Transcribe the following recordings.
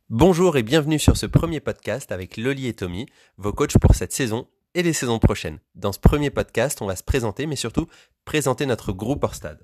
Bonjour et bienvenue sur ce premier podcast avec Loli et Tommy, vos coachs pour cette saison et les saisons prochaines. Dans ce premier podcast, on va se présenter, mais surtout présenter notre groupe hors stade.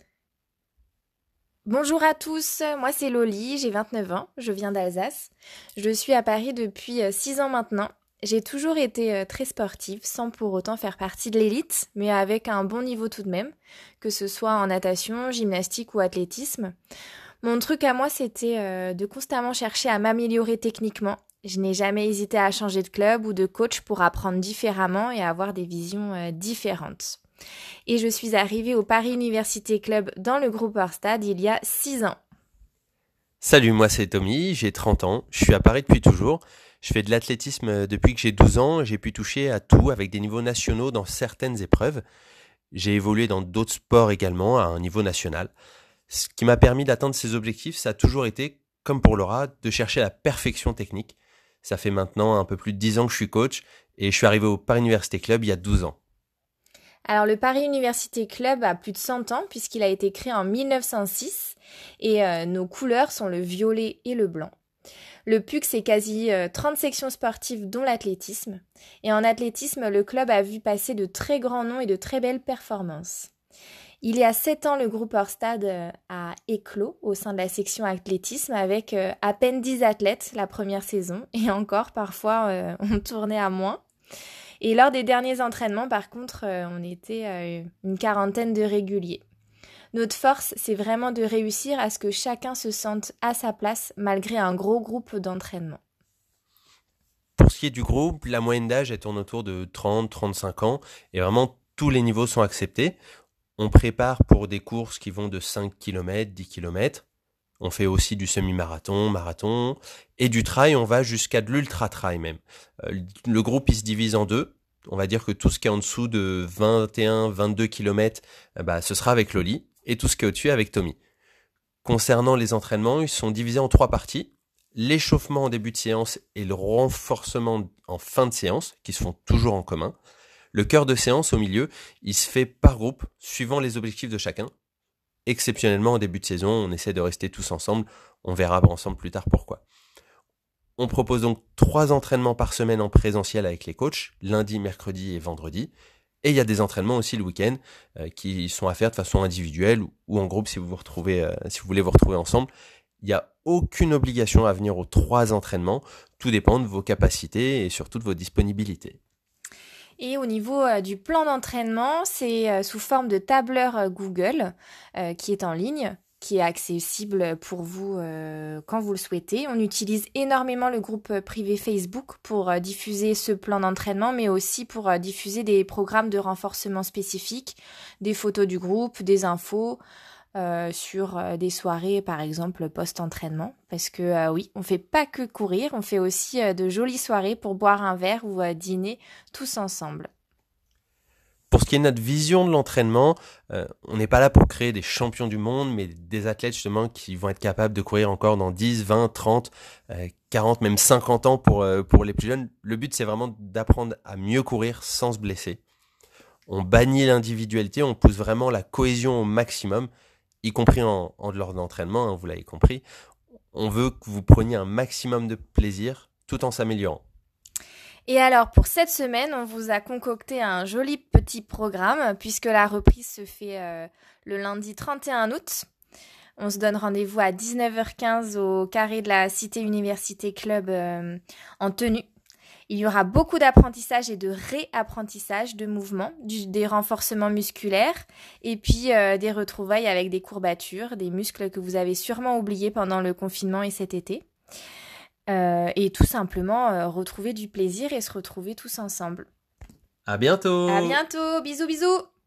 Bonjour à tous, moi c'est Loli, j'ai 29 ans, je viens d'Alsace. Je suis à Paris depuis 6 ans maintenant. J'ai toujours été très sportive, sans pour autant faire partie de l'élite, mais avec un bon niveau tout de même, que ce soit en natation, gymnastique ou athlétisme. Mon truc à moi, c'était de constamment chercher à m'améliorer techniquement. Je n'ai jamais hésité à changer de club ou de coach pour apprendre différemment et avoir des visions différentes. Et je suis arrivée au Paris Université Club dans le groupe hors stade il y a 6 ans. Salut, moi c'est Tommy, j'ai 30 ans, je suis à Paris depuis toujours. Je fais de l'athlétisme depuis que j'ai 12 ans, j'ai pu toucher à tout avec des niveaux nationaux dans certaines épreuves. J'ai évolué dans d'autres sports également à un niveau national. Ce qui m'a permis d'atteindre ces objectifs, ça a toujours été, comme pour Laura, de chercher la perfection technique. Ça fait maintenant un peu plus de 10 ans que je suis coach et je suis arrivé au Paris Université Club il y a 12 ans. Alors le Paris Université Club a plus de 100 ans puisqu'il a été créé en 1906 et nos couleurs sont le violet et le blanc. Le PUC, c'est quasi 30 sections sportives dont l'athlétisme. Et en athlétisme, le club a vu passer de très grands noms et de très belles performances. Il y a 7 ans, le groupe hors stade a éclos au sein de la section athlétisme avec à peine 10 athlètes la première saison et encore parfois on tournait à moins. Et lors des derniers entraînements, par contre, on était une quarantaine de réguliers. Notre force, c'est vraiment de réussir à ce que chacun se sente à sa place malgré un gros groupe d'entraînement. Pour ce qui est du groupe, la moyenne d'âge elle tourne autour de 30-35 ans et vraiment tous les niveaux sont acceptés. On prépare pour des courses qui vont de 5 km, 10 km. On fait aussi du semi-marathon, marathon et du trail, on va jusqu'à de l'ultra-trail même. Le groupe il se divise en deux. On va dire que tout ce qui est en dessous de 21-22 km, ce sera avec Loli et tout ce qui est au-dessus avec Tommy. Concernant les entraînements, ils sont divisés en 3 parties. L'échauffement en début de séance et le renforcement en fin de séance, qui se font toujours en commun. Le cœur de séance au milieu, il se fait par groupe, suivant les objectifs de chacun. Exceptionnellement, en début de saison, on essaie de rester tous ensemble. On verra ensemble plus tard pourquoi. On propose donc 3 entraînements par semaine en présentiel avec les coachs, lundi, mercredi et vendredi. Et il y a des entraînements aussi le week-end qui sont à faire de façon individuelle ou en groupe si vous voulez vous retrouver ensemble. Il n'y a aucune obligation à venir aux 3 entraînements. Tout dépend de vos capacités et surtout de vos disponibilités. Et au niveau du plan d'entraînement, c'est sous forme de tableur Google qui est en ligne, qui est accessible pour vous quand vous le souhaitez. On utilise énormément le groupe privé Facebook pour diffuser ce plan d'entraînement, mais aussi pour diffuser des programmes de renforcement spécifiques, des photos du groupe, des infos sur des soirées, par exemple, post-entraînement. Parce que oui, on fait pas que courir, on fait aussi de jolies soirées pour boire un verre ou dîner tous ensemble. Pour ce qui est de notre vision de l'entraînement, on n'est pas là pour créer des champions du monde, mais des athlètes justement qui vont être capables de courir encore dans 10, 20, 30, 40, même 50 ans pour les plus jeunes. Le but, c'est vraiment d'apprendre à mieux courir sans se blesser. On bannit l'individualité, on pousse vraiment la cohésion au maximum, y compris en lors d'entraînement, hein, vous l'avez compris. On veut que vous preniez un maximum de plaisir tout en s'améliorant. Et alors, pour cette semaine, on vous a concocté un joli petit programme puisque la reprise se fait le lundi 31 août. On se donne rendez-vous à 19h15 au carré de la Cité Université Club en tenue. Il y aura beaucoup d'apprentissage et de réapprentissage de mouvements, des renforcements musculaires et puis des retrouvailles avec des courbatures, des muscles que vous avez sûrement oubliés pendant le confinement et cet été. Et tout simplement retrouver du plaisir et se retrouver tous ensemble. À bientôt! À bientôt, bisous bisous!